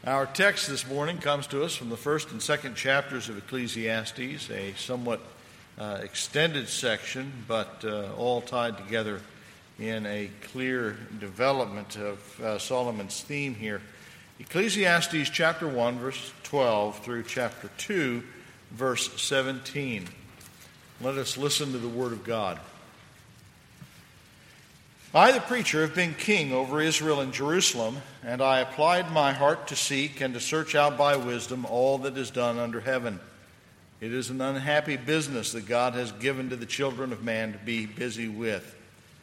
Our text this morning comes to us from the first and second chapters of Ecclesiastes, a somewhat extended section, but all tied together in a clear development of Solomon's theme here. Ecclesiastes chapter 1, verse 12 through chapter 2, verse 17. Let us listen to the word of God. I, the preacher, have been king over Israel and Jerusalem, and I applied my heart to seek and to search out by wisdom all that is done under heaven. It is an unhappy business that God has given to the children of man to be busy with.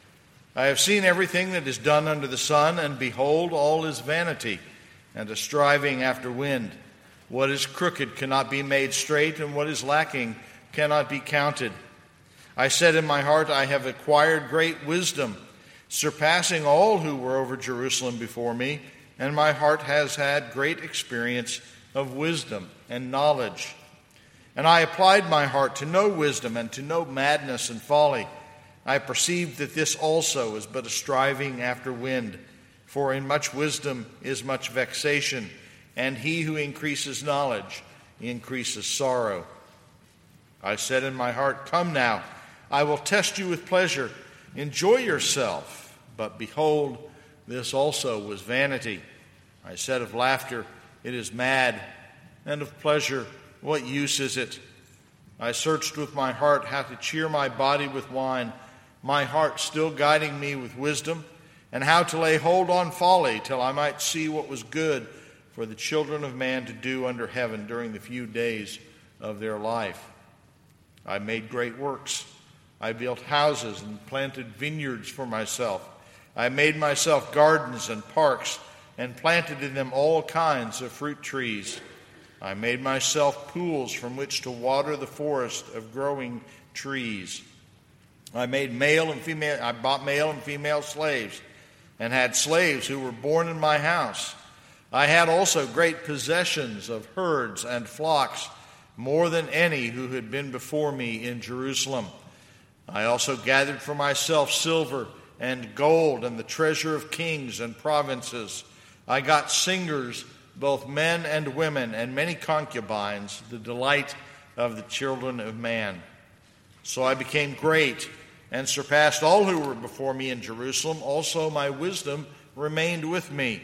I have seen everything that is done under the sun, and behold, all is vanity, and a striving after wind. What is crooked cannot be made straight, and what is lacking cannot be counted. I said in my heart, I have acquired great wisdom, surpassing all who were over Jerusalem before me, and my heart has had great experience of wisdom and knowledge. And I applied my heart to know wisdom and to know madness and folly. I perceived that this also is but a striving after wind, for in much wisdom is much vexation, and he who increases knowledge increases sorrow. I said in my heart, come now, I will test you with pleasure. Enjoy yourself. But behold, this also was vanity. I said of laughter, it is mad, and of pleasure, what use is it? I searched with my heart how to cheer my body with wine, my heart still guiding me with wisdom, and how to lay hold on folly till I might see what was good for the children of man to do under heaven during the few days of their life. I made great works. I built houses and planted vineyards for myself. I made myself gardens and parks and planted in them all kinds of fruit trees. I made myself pools from which to water the forest of growing trees. I bought male and female slaves and had slaves who were born in my house. I had also great possessions of herds and flocks, more than any who had been before me in Jerusalem. I also gathered for myself silver and gold and the treasure of kings and provinces. I got singers, both men and women, and many concubines, the delight of the children of man. So I became great and surpassed all who were before me in Jerusalem. Also my wisdom remained with me.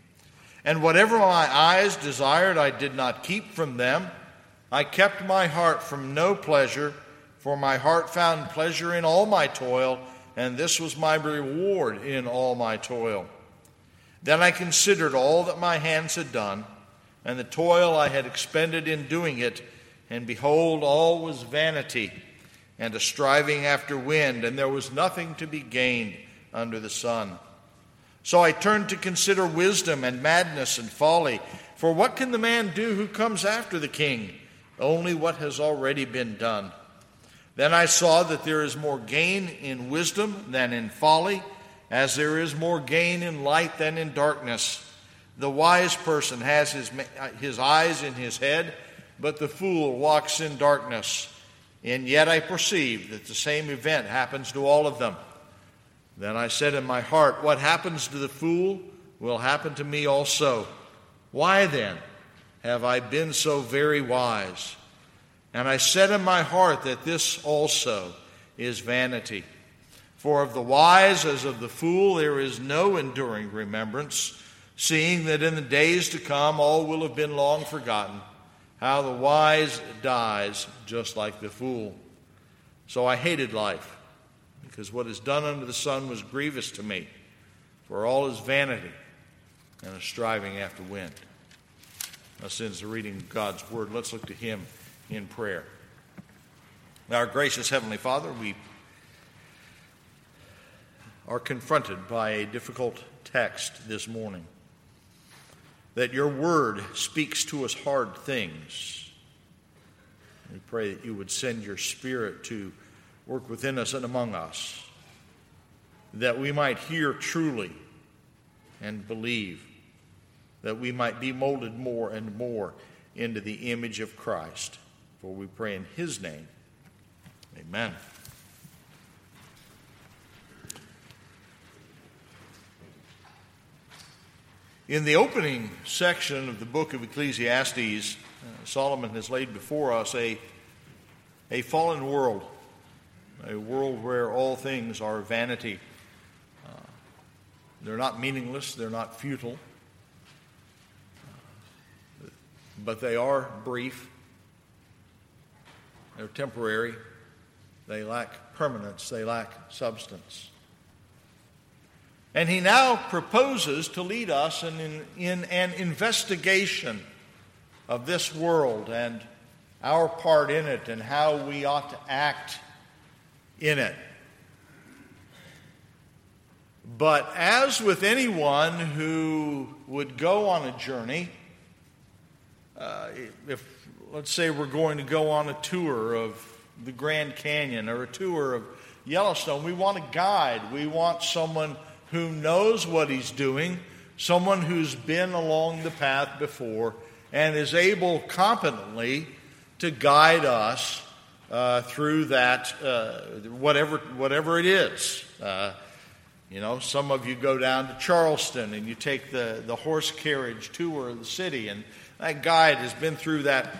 And whatever my eyes desired I did not keep from them. I kept my heart from no pleasure, for my heart found pleasure in all my toil, and this was my reward in all my toil. Then I considered all that my hands had done, and the toil I had expended in doing it, and behold, all was vanity, and a striving after wind, and there was nothing to be gained under the sun. So I turned to consider wisdom and madness and folly. For what can the man do who comes after the king? Only what has already been done. Then I saw that there is more gain in wisdom than in folly, as there is more gain in light than in darkness. The wise person has his eyes in his head, but the fool walks in darkness. And yet I perceive that the same event happens to all of them. Then I said in my heart, what happens to the fool will happen to me also. Why then have I been so very wise? And I said in my heart that this also is vanity. For of the wise as of the fool there is no enduring remembrance, seeing that in the days to come all will have been long forgotten, how the wise dies just like the fool. So I hated life, because what is done under the sun was grievous to me, for all is vanity and a striving after wind. Thus ends the reading of God's word. Let's look to him in prayer. Our gracious Heavenly Father, we are confronted by a difficult text this morning, that your word speaks to us hard things. We pray that you would send your Spirit to work within us and among us, that we might hear truly and believe, that we might be molded more and more into the image of Christ. For we pray in his name. Amen. In the opening section of the book of Ecclesiastes, Solomon has laid before us a fallen world, a world where all things are vanity. They're not meaningless, they're not futile, but they are brief, they're temporary, they lack permanence, they lack substance. And he now proposes to lead us in an investigation of this world and our part in it and how we ought to act in it. But as with anyone who would go on a journey, if let's say we're going to go on a tour of the Grand Canyon or a tour of Yellowstone, we want a guide. We want someone who knows what he's doing, someone who's been along the path before and is able competently to guide us through that, whatever it is. Some of you go down to Charleston and you take the horse carriage tour of the city, and that guide has been through that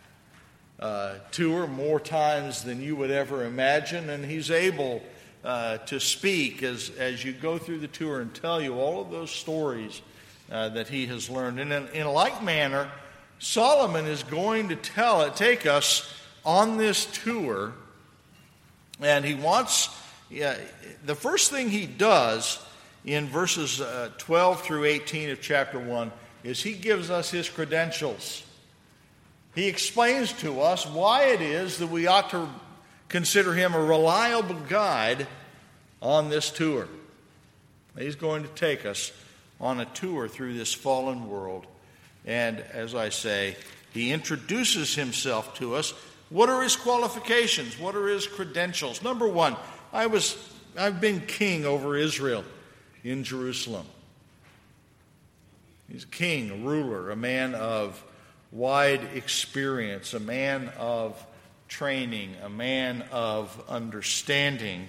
tour more times than you would ever imagine, and he's able to speak as you go through the tour and tell you all of those stories that he has learned. And in a like manner, Solomon is going to take us on this tour, and he wants, the first thing he does in verses 12 through 18 of chapter 1 is he gives us his credentials. He explains to us why it is that we ought to consider him a reliable guide on this tour. He's going to take us on a tour through this fallen world. And as I say, he introduces himself to us. What are his qualifications? What are his credentials? Number one, I've been king over Israel in Jerusalem. He's a king, a ruler, a man of wide experience, a man of training, a man of understanding,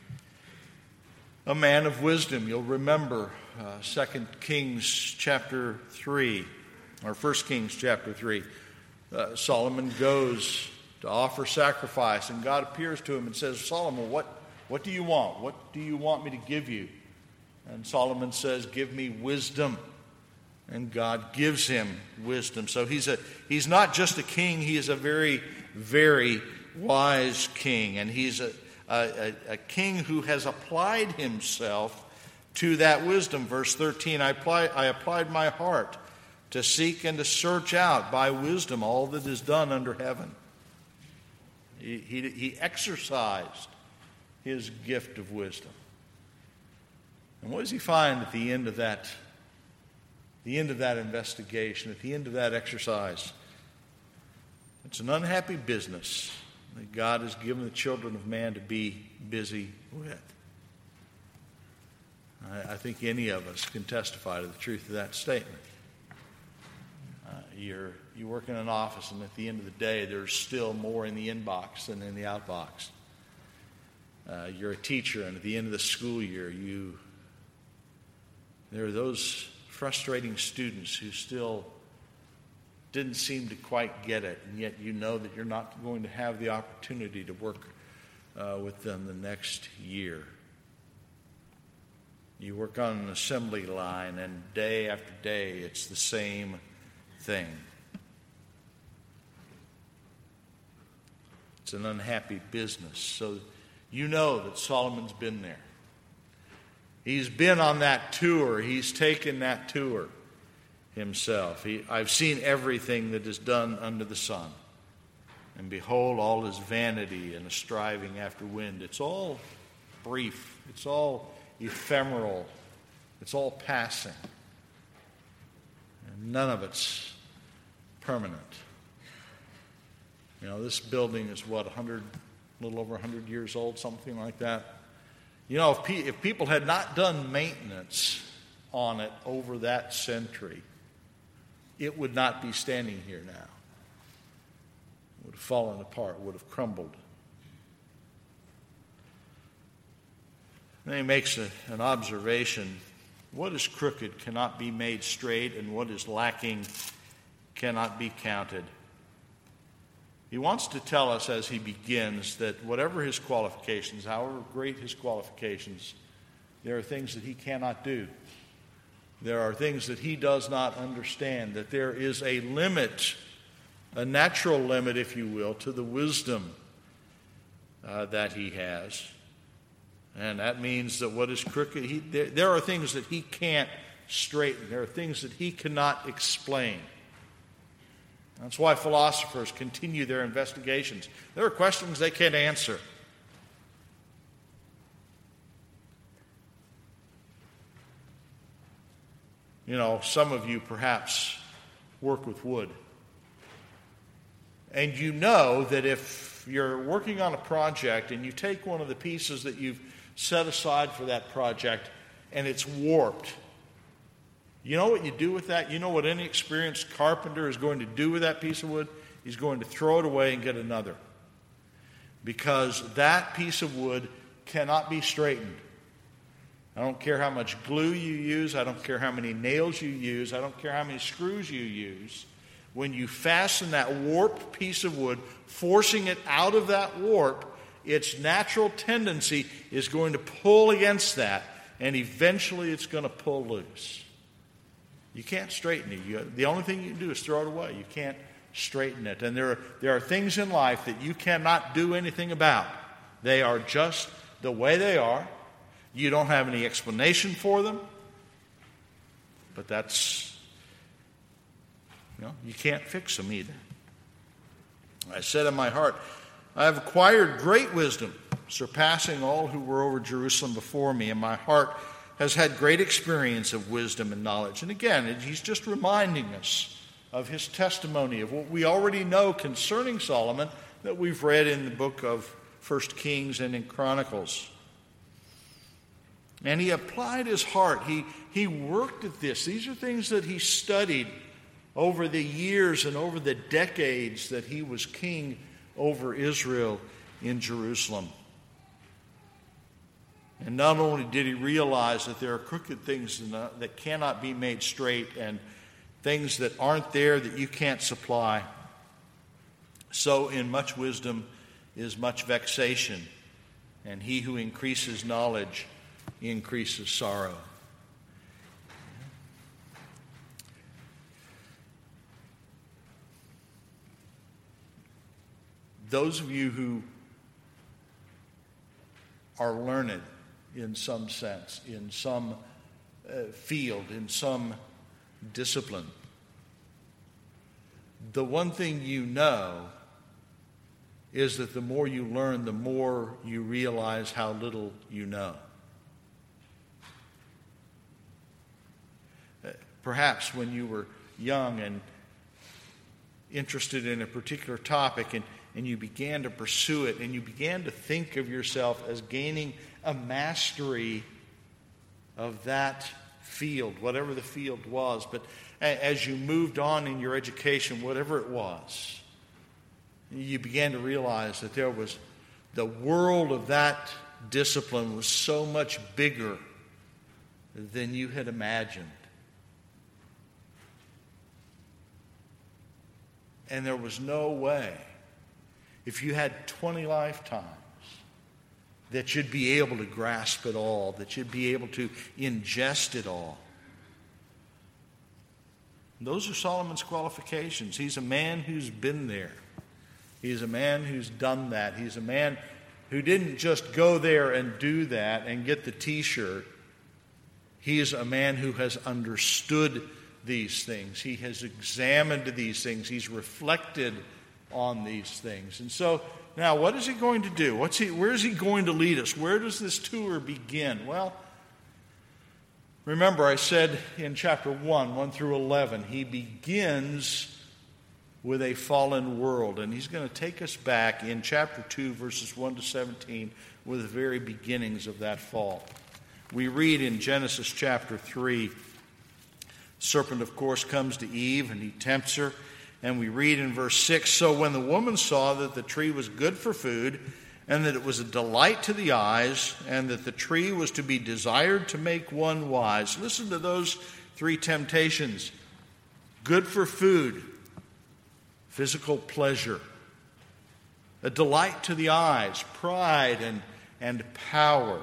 a man of wisdom. You'll remember 2 Kings chapter 3, or 1 Kings chapter 3. Solomon goes to offer sacrifice, and God appears to him and says, Solomon, what do you want? What do you want me to give you? And Solomon says, give me wisdom. And God gives him wisdom. So he's not just a king, he is a very, very wise king. And he's a king who has applied himself to that wisdom. Verse 13, I applied my heart to seek and to search out by wisdom all that is done under heaven. He exercised his gift of wisdom. And what does he find at the end of that? The end of that investigation, at the end of that exercise? It's an unhappy business that God has given the children of man to be busy with. I think any of us can testify to the truth of that statement. You work in an office, and at the end of the day, there's still more in the inbox than in the outbox. You're a teacher, and at the end of the school year, there are those frustrating students who still didn't seem to quite get it, and yet you know that you're not going to have the opportunity to work with them the next year. You work on an assembly line, and day after day it's the same thing. It's an unhappy business. So you know that Solomon's been there. He's been on that tour. He's taken that tour himself. I've seen everything that is done under the sun. And behold, all is vanity and a striving after wind. It's all brief. It's all ephemeral. It's all passing. And none of it's permanent. This building is a little over 100 years old, something like that. If people had not done maintenance on it over that century, it would not be standing here now. It would have fallen apart, would have crumbled. Then he makes an observation What is crooked cannot be made straight, and what is lacking cannot be counted. He wants to tell us as he begins that whatever his qualifications, however great his qualifications, there are things that he cannot do. There are things that he does not understand, that there is a limit, a natural limit, if you will, to the wisdom that he has. And that means that what is crooked, there are things that he can't straighten. There are things that he cannot explain. That's why philosophers continue their investigations. There are questions they can't answer. You know, some of you perhaps work with wood. And you know that if you're working on a project and you take one of the pieces that you've set aside for that project and it's warped, you know what you do with that? You know what any experienced carpenter is going to do with that piece of wood? He's going to throw it away and get another. Because that piece of wood cannot be straightened. I don't care how much glue you use. I don't care how many nails you use. I don't care how many screws you use. When you fasten that warped piece of wood, forcing it out of that warp, its natural tendency is going to pull against that, and eventually it's going to pull loose. You can't straighten it. The only thing you can do is throw it away. You can't straighten it. And there are things in life that you cannot do anything about. They are just the way they are. You don't have any explanation for them. But you can't fix them either. I said in my heart, I have acquired great wisdom, surpassing all who were over Jerusalem before me, and my heart has had great experience of wisdom and knowledge. And again, he's just reminding us of his testimony, of what we already know concerning Solomon that we've read in the book of 1 Kings and in Chronicles. And he applied his heart. He worked at this. These are things that he studied over the years and over the decades that he was king over Israel in Jerusalem. And not only did he realize that there are crooked things that cannot be made straight and things that aren't there that you can't supply, so in much wisdom is much vexation, and he who increases knowledge increases sorrow. Those of you who are learned in some sense, in some field, in some discipline, the one thing you know is that the more you learn, the more you realize how little you know. Perhaps when you were young and interested in a particular topic and you began to pursue it and you began to think of yourself as gaining a mastery of that field, whatever the field was. But as you moved on in your education, whatever it was, you began to realize that there was the world of that discipline was so much bigger than you had imagined. And there was no way, if you had 20 lifetimes, that you'd be able to grasp it all, that you'd be able to ingest it all. Those are Solomon's qualifications. He's a man who's been there. He's a man who's done that. He's a man who didn't just go there and do that and get the t-shirt. He is a man who has understood these things. He has examined these things. He's reflected on these things. And so now what is he going to do? Where is he going to lead us? Where does this tour begin? Well, remember I said in chapter 1 through 11, he begins with a fallen world. And he's going to take us back in chapter 2, verses 1 to 17, with the very beginnings of that fall. We read in Genesis chapter 3, serpent, of course, comes to Eve and he tempts her. And we read in verse 6, so when the woman saw that the tree was good for food, and that it was a delight to the eyes, and that the tree was to be desired to make one wise. Listen to those three temptations. Good for food, physical pleasure. A delight to the eyes, pride and power.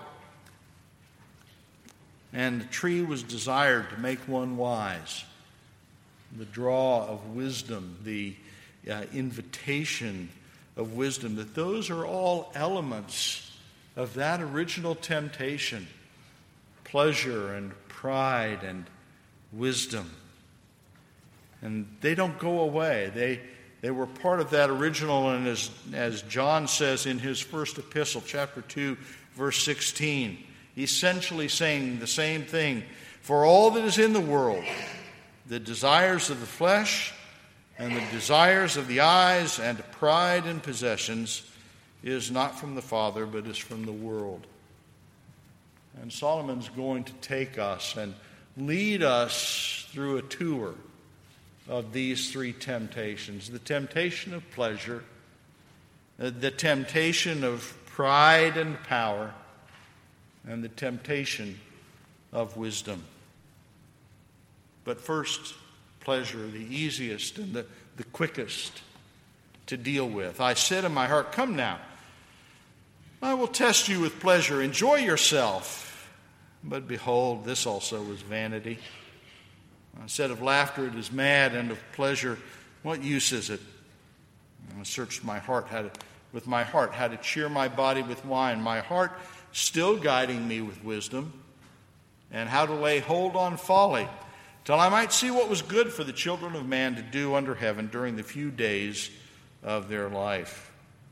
And the tree was desired to make one wise. The draw of wisdom, the invitation of wisdom, that those are all elements of that original temptation. Pleasure and pride and wisdom. And they don't go away. They were part of that original, and as John says in his first epistle, chapter 2, verse 16, essentially saying the same thing. For all that is in the world, the desires of the flesh and the desires of the eyes and pride in possessions is not from the Father, but is from the world. And Solomon's going to take us and lead us through a tour of these three temptations. The temptation of pleasure, the temptation of pride and power, and the temptation of wisdom. But first, pleasure, the easiest and the quickest to deal with. I said in my heart, come now, I will test you with pleasure. Enjoy yourself. But behold, this also was vanity. I said of laughter, it is mad, and of pleasure, what use is it? I searched my heart, how to cheer my body with wine. My heart still guiding me with wisdom, and how to lay hold on folly, till I might see what was good for the children of man to do under heaven during the few days of their life.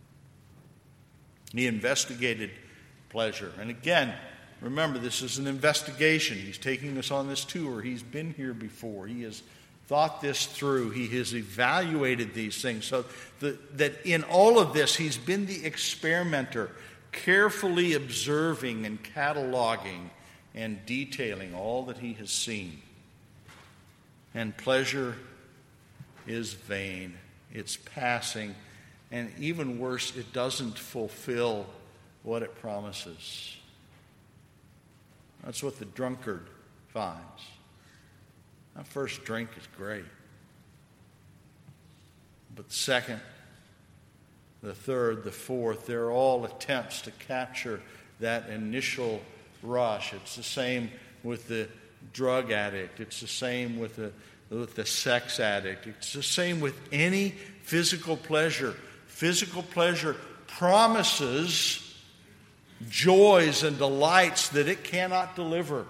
He investigated pleasure. And again, remember, this is an investigation. He's taking us on this tour. He's been here before. He has thought this through. He has evaluated these things. So that in all of this, he's been the experimenter, carefully observing and cataloging and detailing all that he has seen. And pleasure is vain. It's passing. And even worse, it doesn't fulfill what it promises. That's what the drunkard finds. That first drink is great. But the second, the third, the fourth, they're all attempts to capture that initial rush. It's the same with the drug addict. It's the same with the sex addict. It's the same with any physical pleasure. Physical pleasure promises joys and delights that it cannot deliver.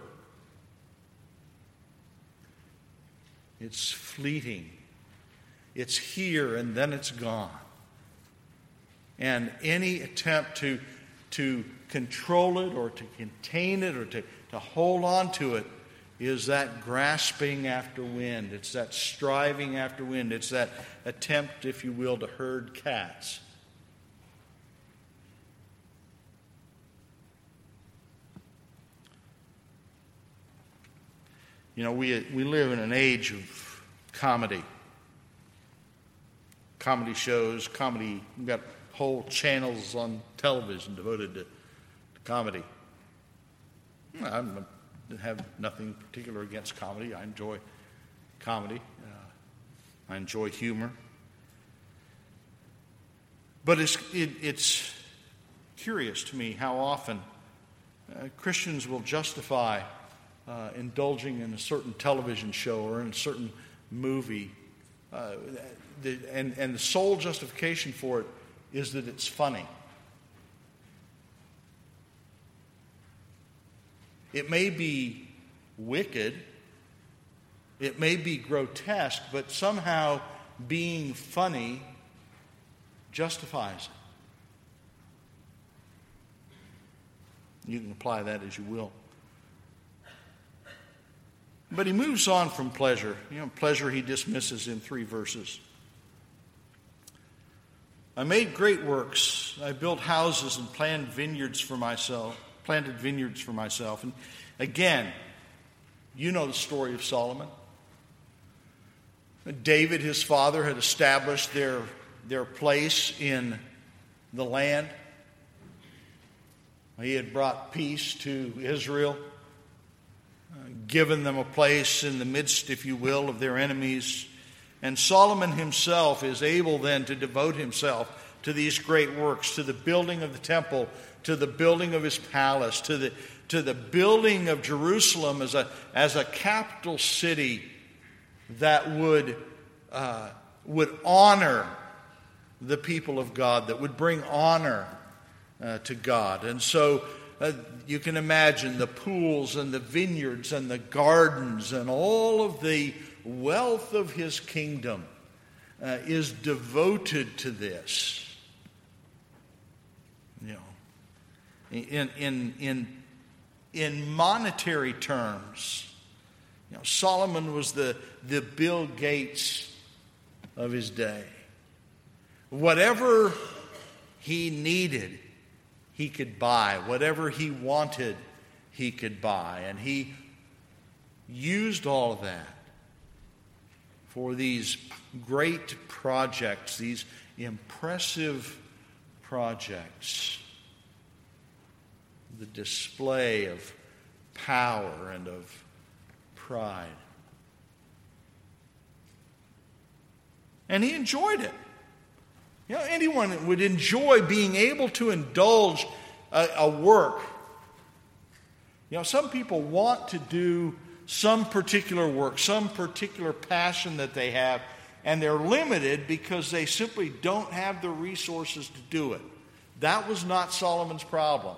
It's fleeting. It's here and then it's gone. And any attempt to control it or to contain it or to hold on to it is that grasping after wind. It's that striving after wind. It's that attempt, if you will, to herd cats. You know, we live in an age of comedy. Comedy shows, comedy, we've got whole channels on television devoted to comedy. I have nothing particular against comedy. I enjoy comedy. I enjoy humor. But it's curious to me how often Christians will justify indulging in a certain television show or in a certain movie. And the sole justification for it is that it's funny. It may be wicked, it may be grotesque, but somehow being funny justifies it. You can apply that as you will. But he moves on from pleasure. You know, pleasure he dismisses in 3 verses. I made great works. I built houses and planted vineyards for myself. And again, you know the story of Solomon. David, his father, had established their place in the land. He had brought peace to Israel, given them a place in the midst, if you will, of their enemies. And Solomon himself is able then to devote himself to these great works, to the building of the temple, to the building of his palace, to the building of Jerusalem as a capital city that would honor the people of God, that would bring honor to God. And so you can imagine the pools and the vineyards and the gardens and all of the wealth of his kingdom is devoted to this. You know, in monetary terms, you know, Solomon was the Bill Gates of his day. Whatever he needed, he could buy. Whatever he wanted, he could buy. And he used all of that for these great projects, these impressive projects, the display of power and of pride. And he enjoyed it. You know, anyone would enjoy being able to indulge a work. You know, some people want to do some particular work, some particular passion that they have, and they're limited because they simply don't have the resources to do it. That was not Solomon's problem.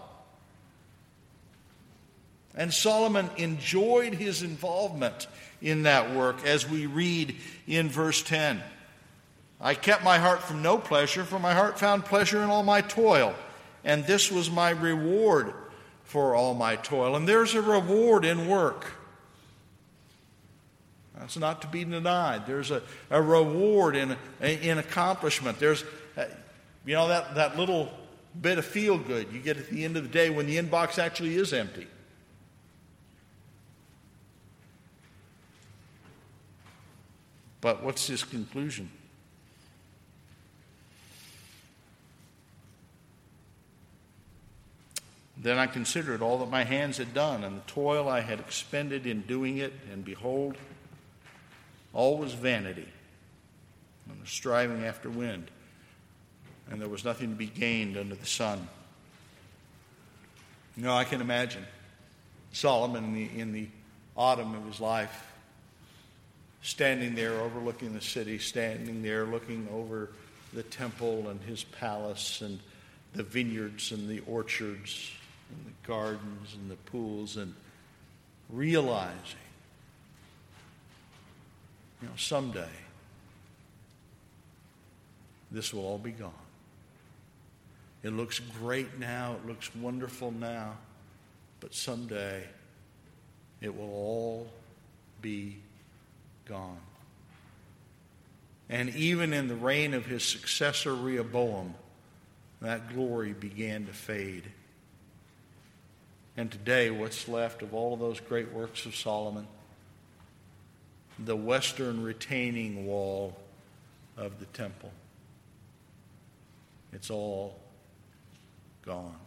And Solomon enjoyed his involvement in that work, as we read in verse 10. I kept my heart from no pleasure, for my heart found pleasure in all my toil, and this was my reward for all my toil. And there's a reward in work. That's not to be denied. There's a reward in accomplishment. There's, you know, that little bit of feel good you get at the end of the day when the inbox actually is empty. But what's his conclusion? Then I considered all that my hands had done, and the toil I had expended in doing it, and behold, all was vanity, and the striving after wind, and there was nothing to be gained under the sun. You know, I can imagine Solomon in the autumn of his life, standing there overlooking the city, standing there looking over the temple and his palace and the vineyards and the orchards and the gardens and the pools, and realizing, you know, someday this will all be gone. It looks great now, it looks wonderful now, but someday it will all be gone. And even in the reign of his successor Rehoboam, that glory began to fade. And today, what's left of all of those great works of Solomon? The western retaining wall of the temple. It's all gone.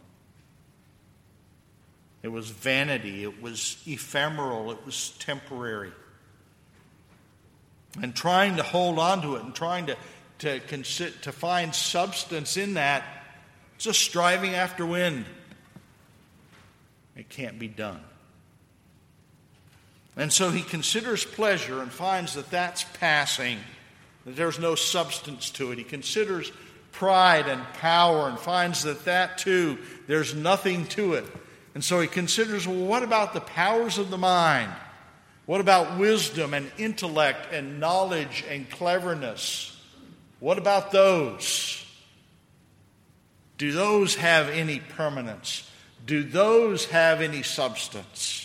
It was vanity. It was ephemeral. It was temporary. And trying to hold on to it and trying to find substance in that, it's a striving after wind. It can't be done. And so he considers pleasure and finds that that's passing, that there's no substance to it. He considers pride and power and finds that too, there's nothing to it. And so he considers, well, what about the powers of the mind? What about wisdom and intellect and knowledge and cleverness? What about those? Do those have any permanence? Do those have any substance?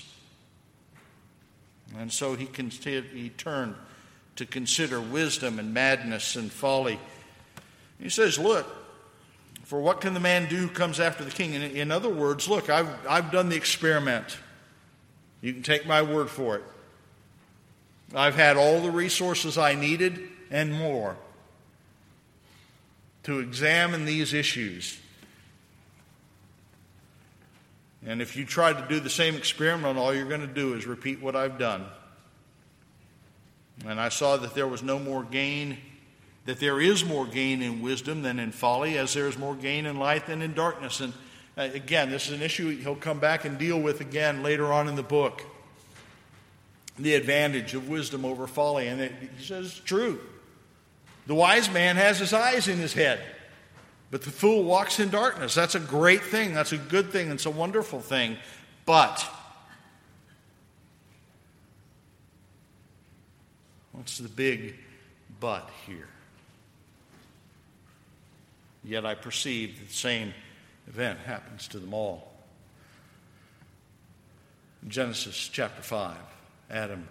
And so he turned to consider wisdom and madness and folly. He says, look, for what can the man do who comes after the king? In other words, look, I've done the experiment. You can take my word for it. I've had all the resources I needed and more to examine these issues. And if you try to do the same experiment, all you're going to do is repeat what I've done. And I saw that there was no more gain, that there is more gain in wisdom than in folly, as there is more gain in light than in darkness. And again, this is an issue he'll come back and deal with again later on in the book. The advantage of wisdom over folly. And he says it's true. The wise man has his eyes in his head, but the fool walks in darkness. That's a great thing. That's a good thing. It's a wonderful thing. But what's the big but here? Yet I perceive that the same event happens to them all. In Genesis chapter 5, Adam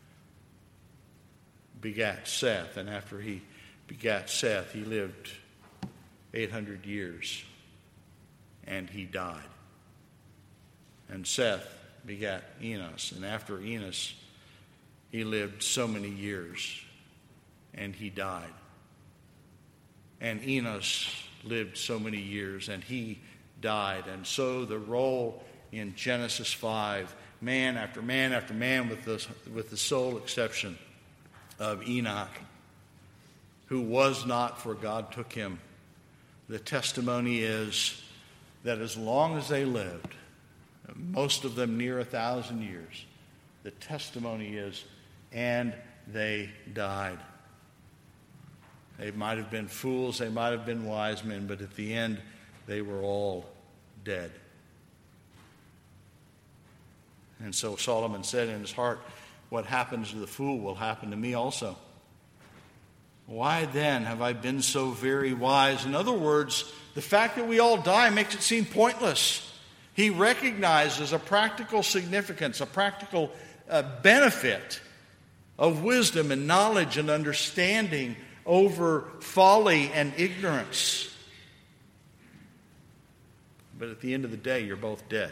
begat Seth, and after he begat Seth, he lived 800 years, and he died. And Seth begat Enos, and after Enos, he lived so many years, and he died. And Enos lived so many years, and he died. And so the role in Genesis 5, man after man after man, with the sole exception of Enoch, who was not, for God took him. The testimony is that as long as they lived, most of them near 1,000 years, the testimony is, and they died. They might have been fools, they might have been wise men, but at the end, they were all dead. And so Solomon said in his heart, what happens to the fool will happen to me also. Why then have I been so very wise? In other words, the fact that we all die makes it seem pointless. He recognizes a practical significance, a practical benefit of wisdom and knowledge and understanding over folly and ignorance. But at the end of the day, you're both dead.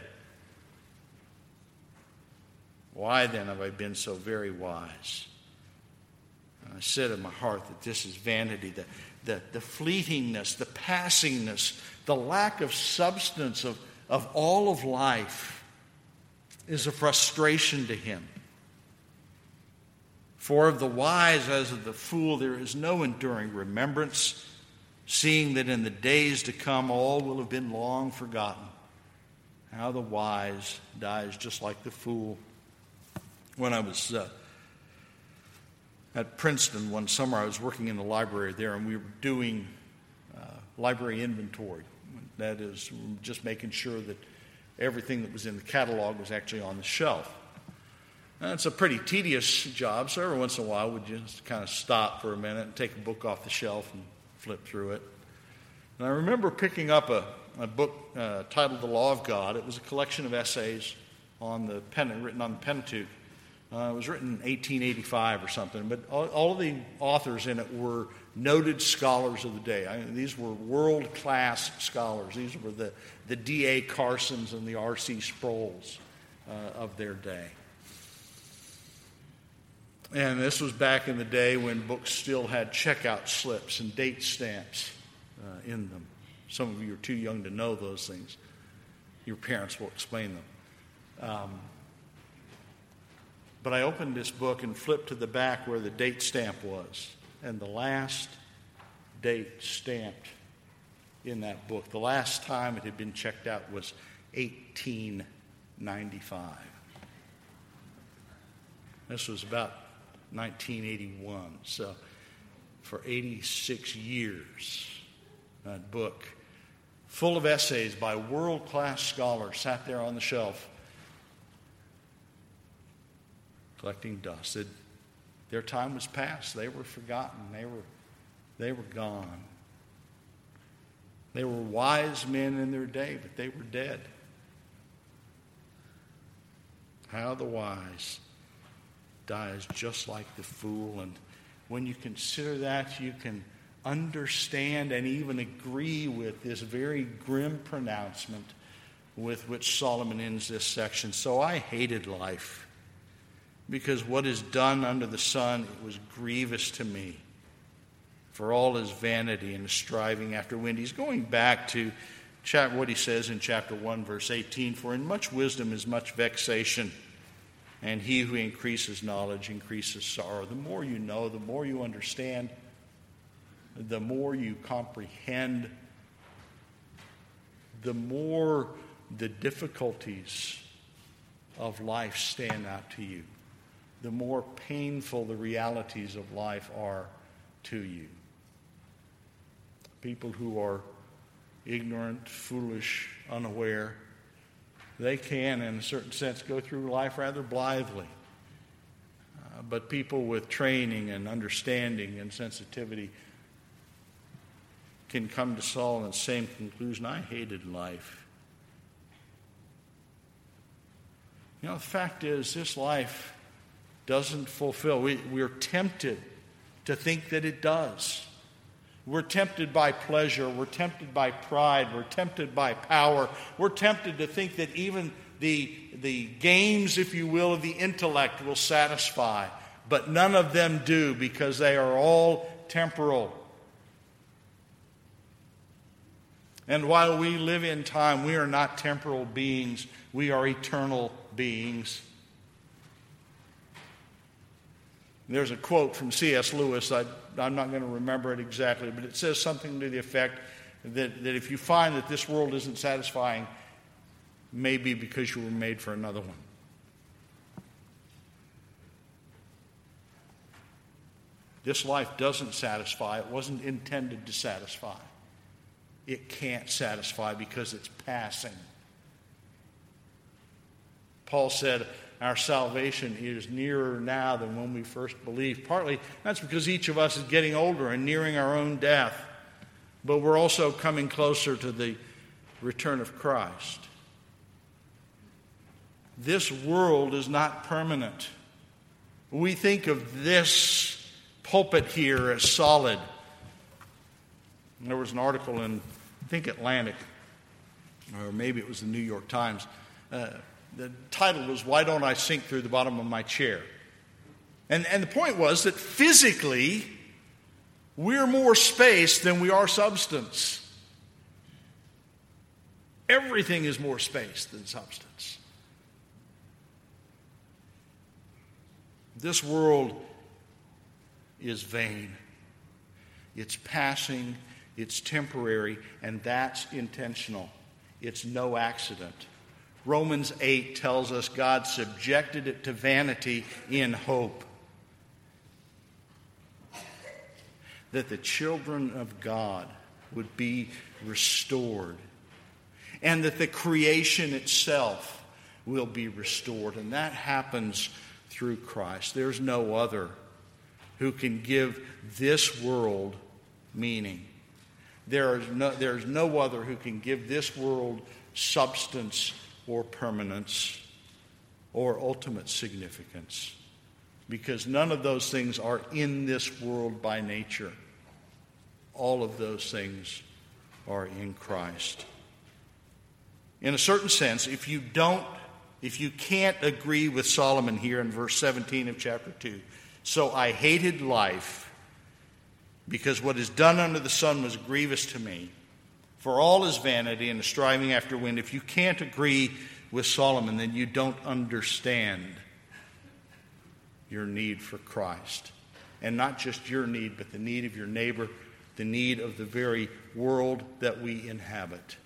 Why then have I been so very wise? And I said in my heart that this is vanity, the fleetingness, the passingness, the lack of substance of all of life is a frustration to him. For of the wise as of the fool there is no enduring remembrance, seeing that in the days to come all will have been long forgotten. How the wise dies just like the fool. When I was at Princeton one summer, I was working in the library there, and we were doing library inventory. That is, just making sure that everything that was in the catalog was actually on the shelf. And it's a pretty tedious job, so every once in a while we'd just kind of stop for a minute and take a book off the shelf and flip through it. And I remember picking up a book titled The Law of God. It was a collection of essays on written on the Pentateuch. It was written in 1885 or something, but all of the authors in it were noted scholars of the day. These were world-class scholars. These were the D.A. Carsons and the R.C. Sproul's of their day. And this was back in the day when books still had checkout slips and date stamps in them. Some of you are too young to know those things. Your parents will explain them. But I opened this book and flipped to the back where the date stamp was. And the last date stamped in that book, the last time it had been checked out, was 1895. This was about 1981. So for 86 years, that book, full of essays by world-class scholars, sat there on the shelf collecting dust. Their time was past. They were forgotten. They were gone. They were wise men in their day, but they were dead. How the wise dies just like the fool. And when you consider that, you can understand and even agree with this very grim pronouncement with which Solomon ends this section. So I hated life, because what is done under the sun, it was grievous to me. For all his vanity and his striving after wind. He's going back to what he says in chapter 1, verse 18, "For in much wisdom is much vexation, and he who increases knowledge increases sorrow." The more you know, the more you understand, the more you comprehend, the more the difficulties of life stand out to you, the more painful the realities of life are to you. People who are ignorant, foolish, unaware, they can, in a certain sense, go through life rather blithely. But people with training and understanding and sensitivity can come to Solomon's same conclusion: I hated life. You know, the fact is, this life doesn't fulfill. We're tempted to think that it does. We're tempted by pleasure. We're tempted by pride. We're tempted by power. We're tempted to think that even the games, if you will, of the intellect will satisfy. But none of them do, because they are all temporal. And while we live in time, we are not temporal beings. We are eternal beings. There's a quote from C.S. Lewis. I'm not going to remember it exactly, but it says something to the effect that if you find that this world isn't satisfying, maybe because you were made for another one. This life doesn't satisfy. It wasn't intended to satisfy. It can't satisfy because it's passing. Paul said our salvation is nearer now than when we first believed. Partly that's because each of us is getting older and nearing our own death. But we're also coming closer to the return of Christ. This world is not permanent. We think of this pulpit here as solid. There was an article in, I think, Atlantic, or maybe it was the New York Times. The title was, "Why Don't I Sink Through the Bottom of My Chair?" And the point was that physically, we're more space than we are substance. Everything is more space than substance. This world is vain. It's passing, it's temporary, and that's intentional. It's no accident. Romans 8 tells us God subjected it to vanity in hope that the children of God would be restored and that the creation itself will be restored. And that happens through Christ. There's no other who can give this world meaning. There's no other who can give this world substance or permanence or ultimate significance, because none of those things are in this world by nature. All of those things are in Christ. In a certain sense, if you can't agree with Solomon here in verse 17 of chapter 2, "So I hated life, because what is done under the sun was grievous to me. For all is vanity and a striving after wind." If you can't agree with Solomon, then you don't understand your need for Christ. And not just your need, but the need of your neighbor, the need of the very world that we inhabit.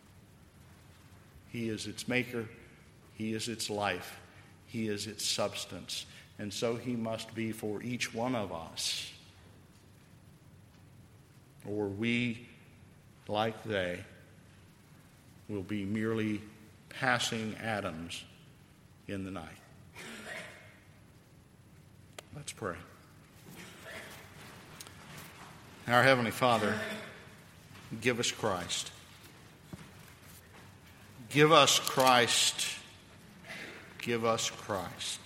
He is its maker. He is its life. He is its substance. And so he must be for each one of us. Or we, like they, will be merely passing atoms in the night. Let's pray. Our Heavenly Father, give us Christ. Give us Christ. Give us Christ,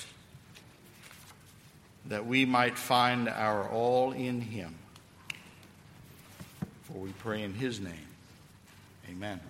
that we might find our all in Him. For we pray in His name. Amen.